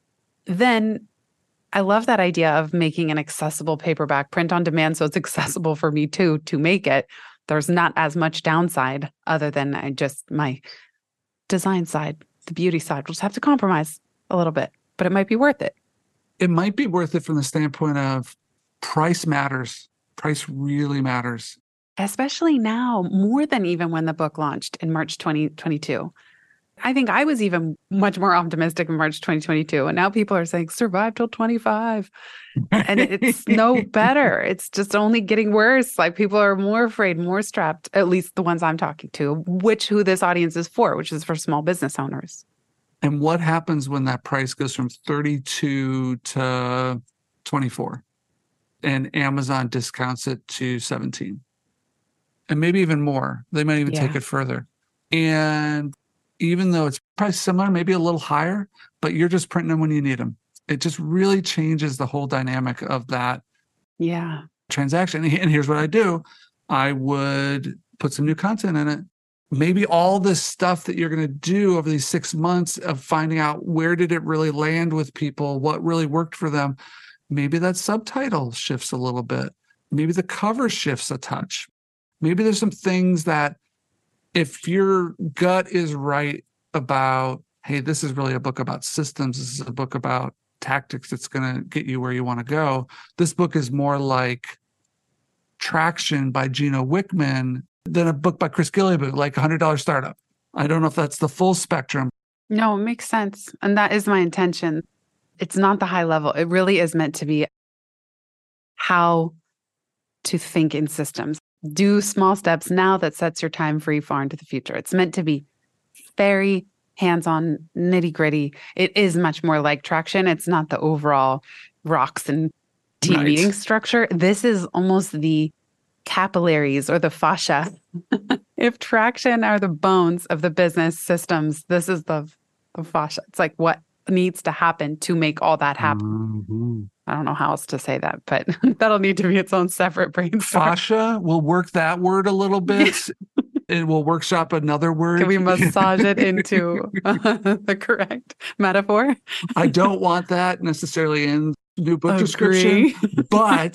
Then I love that idea of making an accessible paperback print on demand. So it's accessible for me too, to make it. There's not as much downside other than I just my design side, the beauty side. We'll just have to compromise a little bit, but it might be worth it. It might be worth it from the standpoint of price matters. Price really matters. Especially now, more than even when the book launched in March twenty twenty-two. I think I was even much more optimistic in March twenty twenty-two. And now people are saying, survive till twenty-five. And it's no better. It's just only getting worse. Like, people are more afraid, more strapped, at least the ones I'm talking to, which who this audience is for, which is for small business owners. And what happens when that price goes from thirty-two to twenty-four and Amazon discounts it to seventeen? And maybe even more. They might even Yeah. take it further. And even though it's probably similar, maybe a little higher, but you're just printing them when you need them. It just really changes the whole dynamic of that Yeah. transaction. And here's what I do. I would put some new content in it. Maybe all this stuff that you're going to do over these six months of finding out where did it really land with people, what really worked for them. Maybe that subtitle shifts a little bit. Maybe the cover shifts a touch. Maybe there's some things that if your gut is right about, hey, this is really a book about systems, this is a book about tactics that's going to get you where you want to go. This book is more like Traction by Gino Wickman than a book by Chris Gillibo, like one hundred dollars Startup. I don't know if that's the full spectrum. No, it makes sense. And that is my intention. It's not the high level. It really is meant to be how to think in systems. Do small steps now that sets your time free far into the future. It's meant to be very hands-on, nitty-gritty. It is much more like Traction. It's not the overall rocks and team Right. meeting structure. This is almost the capillaries or the fascia. If Traction are the bones of the business systems, this is the, the fascia. It's like what needs to happen to make all that happen. Mm-hmm. I don't know how else to say that, but that'll need to be its own separate brainstorm. Fascia, we'll work that word a little bit. And we'll workshop another word. Can we massage it into the correct metaphor? I don't want that necessarily in new book Agree. description, but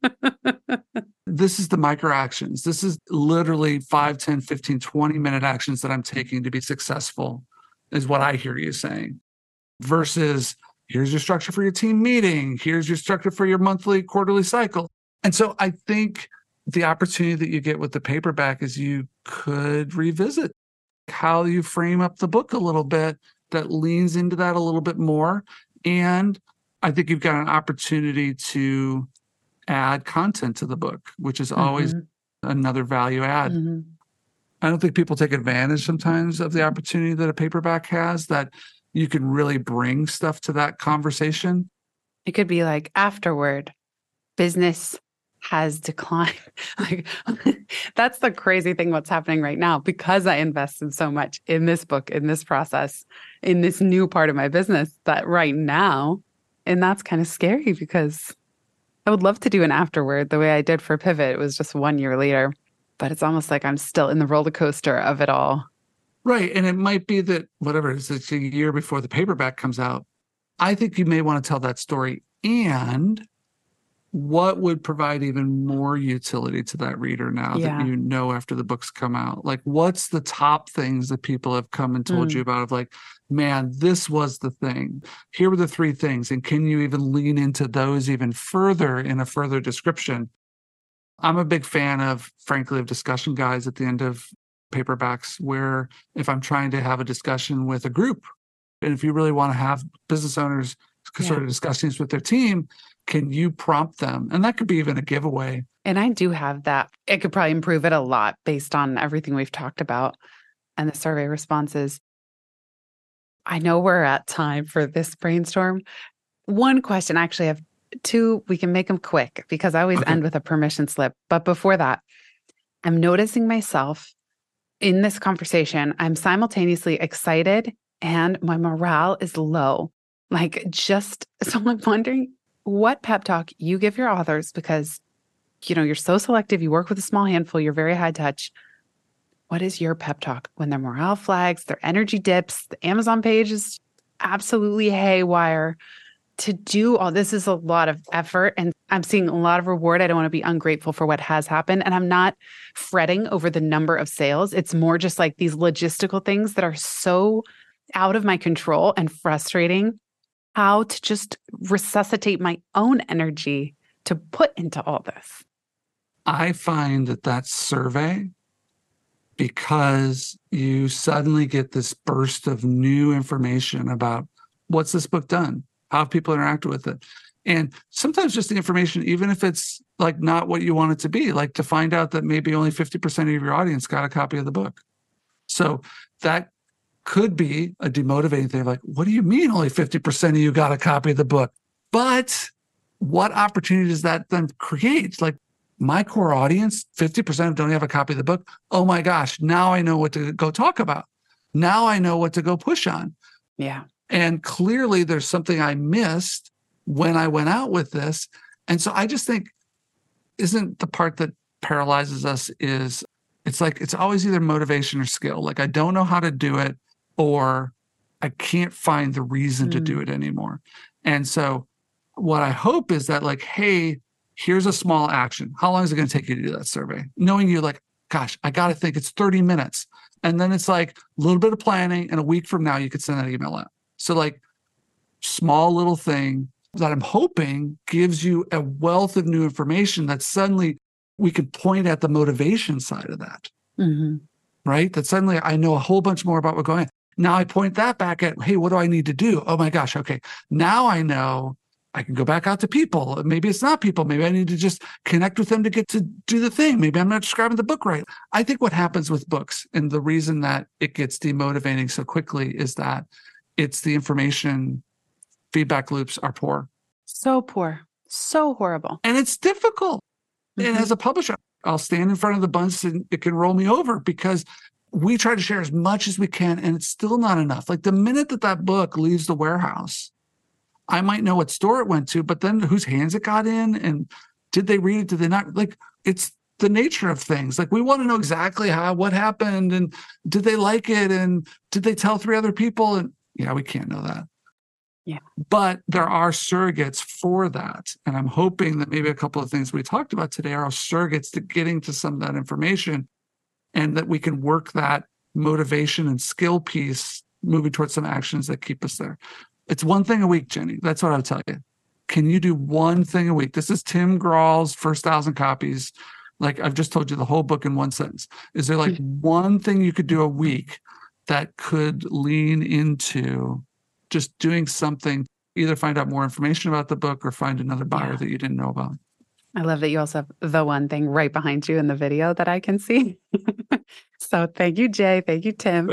this is the micro actions. This is literally five, ten, fifteen, twenty minute actions that I'm taking to be successful, is what I hear you saying. Versus, here's your structure for your team meeting. Here's your structure for your monthly, quarterly cycle. And so I think the opportunity that you get with the paperback is you could revisit how you frame up the book a little bit that leans into that a little bit more. And I think you've got an opportunity to add content to the book, which is always mm-hmm. another value add. Mm-hmm. I don't think people take advantage sometimes of the opportunity that a paperback has, that you can really bring stuff to that conversation. It could be like, afterward, business has declined. Like, that's the crazy thing what's happening right now, because I invested so much in this book, in this process, in this new part of my business, that right now, and that's kind of scary, because I would love to do an afterward the way I did for Pivot. It was just one year later, but it's almost like I'm still in the roller coaster of it all. Right. And it might be that whatever it is, it's a year before the paperback comes out. I think you may want to tell that story. And what would provide even more utility to that reader now yeah. that you know after the books come out? Like, what's the top things that people have come and told mm. you about, of like, man, this was the thing. Here were the three things. And can you even lean into those even further in a further description? I'm a big fan of, frankly, of discussion guides at the end of paperbacks, where if I'm trying to have a discussion with a group, and if you really want to have business owners yeah. sort of discussions with their team, can you prompt them? And that could be even a giveaway. And I do have that. It could probably improve it a lot based on everything we've talked about and the survey responses. I know we're at time for this brainstorm. One question, actually, I have two. We can make them quick, because I always okay. end with a permission slip. But before that, I'm noticing myself in this conversation. I'm simultaneously excited and my morale is low. Like, just, so I'm wondering what pep talk you give your authors, because, you know, you're so selective. You work with a small handful. You're very high touch. What is your pep talk when their morale flags, their energy dips, the Amazon page is absolutely haywire? To do all this is a lot of effort, and I'm seeing a lot of reward. I don't want to be ungrateful for what has happened. And I'm not fretting over the number of sales. It's more just like these logistical things that are so out of my control and frustrating. How to just resuscitate my own energy to put into all this. I find that that survey, because you suddenly get this burst of new information about what's this book done, how have people interacted with it. And sometimes just the information, even if it's like not what you want it to be, like to find out that maybe only fifty percent of your audience got a copy of the book. So that could be a demotivating thing. Like, what do you mean only fifty percent of you got a copy of the book? But what opportunity does that then create? Like, my core audience, fifty percent don't have a copy of the book. Oh my gosh, now I know what to go talk about. Now I know what to go push on. Yeah. And clearly there's something I missed when I went out with this. And so I just think, isn't the part that paralyzes us is, it's like, it's always either motivation or skill. Like, I don't know how to do it, or I can't find the reason mm. to do it anymore. And so what I hope is that, like, hey, here's a small action. How long is it going to take you to do that survey? Knowing you, like, gosh, I got to think it's thirty minutes. And then it's like a little bit of planning, and a week from now, you could send that email out. So, like, small little thing that I'm hoping gives you a wealth of new information that suddenly we could point at the motivation side of that, mm-hmm. right? That suddenly I know a whole bunch more about what's going on. Now I point that back at, hey, what do I need to do? Oh my gosh, okay. Now I know I can go back out to people. Maybe it's not people. Maybe I need to just connect with them to get to do the thing. Maybe I'm not describing the book right. I think what happens with books, and the reason that it gets demotivating so quickly, is that it's the information feedback loops are poor. So poor. So horrible. And it's difficult. Mm-hmm. And as a publisher, I'll stand in front of the bunch and it can roll me over, because we try to share as much as we can, and it's still not enough. Like, the minute that that book leaves the warehouse, I might know what store it went to, but then whose hands it got in, and did they read it? Did they not? Like, it's the nature of things. Like, we want to know exactly how, what happened, and did they like it, and did they tell three other people? And yeah, we can't know that. Yeah. But there are surrogates for that. And I'm hoping that maybe a couple of things we talked about today are surrogates to getting to some of that information, and that we can work that motivation and skill piece moving towards some actions that keep us there. It's one thing a week, Jenny. That's what I'll tell you. Can you do one thing a week? This is Tim Grall's first thousand copies. Like, I've just told you the whole book in one sentence. Is there like one thing you could do a week that could lean into just doing something either find out more information about the book or find another buyer Yeah. that you didn't know about. I love that you also have the one thing right behind you in the video that I can see. So thank you, Jay. Thank you, Tim.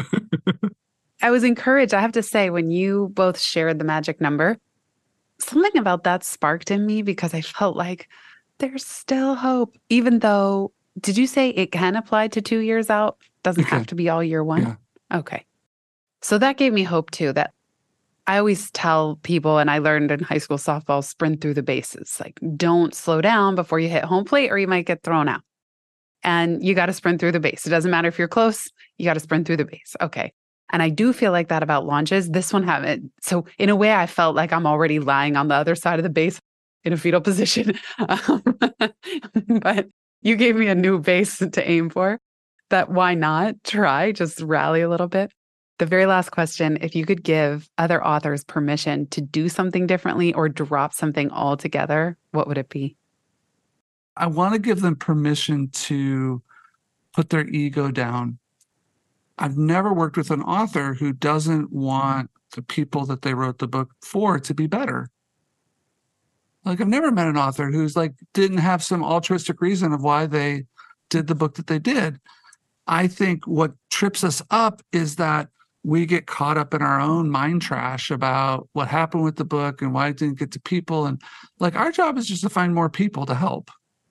I was encouraged, I have to say, when you both shared the magic number, something about that sparked in me because I felt like there's still hope, even though, did you say it can apply to two years out? Doesn't Okay. have to be all year one? Yeah. Okay. So that gave me hope too, that I always tell people, and I learned in high school softball, sprint through the bases. Like, don't slow down before you hit home plate or you might get thrown out. And you got to sprint through the base. It doesn't matter if you're close, you got to sprint through the base. Okay. And I do feel like that about launches. This one haven't. So in a way, I felt like I'm already lying on the other side of the base in a fetal position. Um, but you gave me a new base to aim for. That why not try, just rally a little bit. The very last question, if you could give other authors permission to do something differently or drop something altogether, what would it be? I want to give them permission to put their ego down. I've never worked with an author who doesn't want the people that they wrote the book for to be better. Like, I've never met an author who's like, didn't have some altruistic reason of why they did the book that they did. I think what trips us up is that we get caught up in our own mind trash about what happened with the book and why it didn't get to people. And like, our job is just to find more people to help.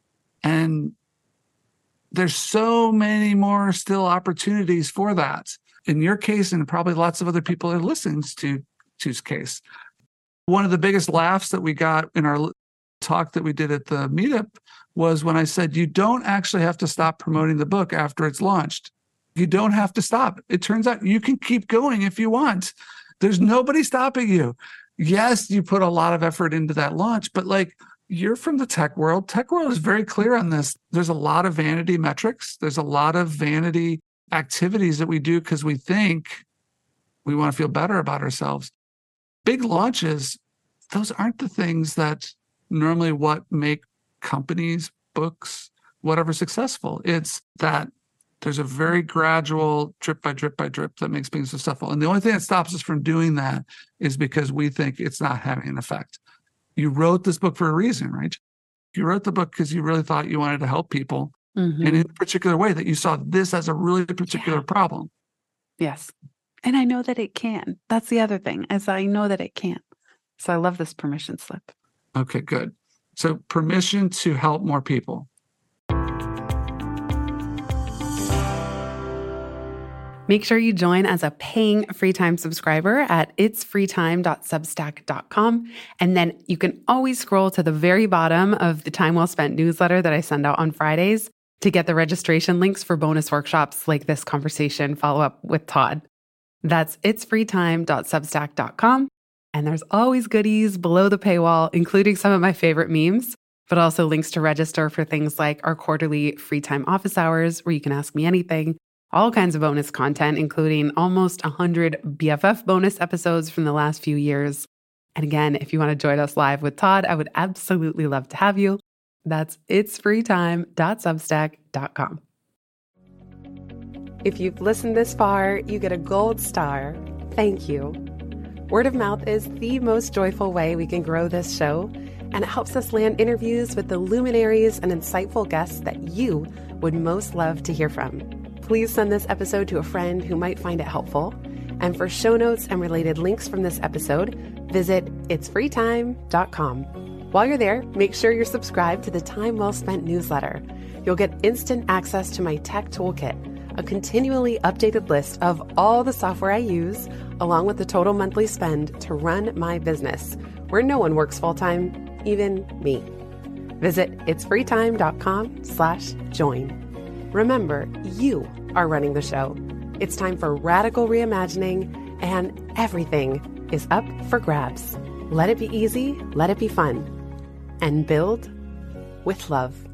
And there's so many more still opportunities for that. In your case, and probably lots of other people are listening to to's case. One of the biggest laughs that we got in our talk that we did at the meetup was when I said, you don't actually have to stop promoting the book after it's launched. You don't have to stop. It turns out you can keep going if you want. There's nobody stopping you. Yes, you put a lot of effort into that launch, but like, you're from the tech world. Tech world is very clear on this. There's a lot of vanity metrics. There's a lot of vanity activities that we do because we think we want to feel better about ourselves. Big launches, those aren't the things that normally what make companies, books, whatever successful. It's that there's a very gradual drip by drip by drip that makes things successful. And the only thing that stops us from doing that is because we think it's not having an effect. You wrote this book for a reason, right? You wrote the book because you really thought you wanted to help people Mm-hmm. and in a particular way, that you saw this as a really particular Yeah. problem. Yes. And I know that it can. That's the other thing, is I know that it can. So I love this permission slip. Okay, good. So permission to help more people. Make sure you join as a paying free time subscriber at its free time dot substack dot com. And then you can always scroll to the very bottom of the Time Well Spent newsletter that I send out on Fridays to get the registration links for bonus workshops like this conversation follow-up with Todd. That's its free time dot substack dot com. And there's always goodies below the paywall, including some of my favorite memes, but also links to register for things like our quarterly free time office hours where you can ask me anything, all kinds of bonus content, including almost one hundred B F F bonus episodes from the last few years. And again, if you want to join us live with Todd, I would absolutely love to have you. That's its free time dot substack dot com. If you've listened this far, you get a gold star. Thank you. Word of mouth is the most joyful way we can grow this show, and it helps us land interviews with the luminaries and insightful guests that you would most love to hear from. Please send this episode to a friend who might find it helpful. And for show notes and related links from this episode, visit its free time dot com. While you're there, make sure you're subscribed to the Time Well Spent newsletter. You'll get instant access to my tech toolkit, a continually updated list of all the software I use, along with the total monthly spend to run my business, where no one works full-time, even me. Visit its free time dot com slash join. Remember, you are running the show. It's time for radical reimagining, and everything is up for grabs. Let it be easy, let it be fun, and build with love.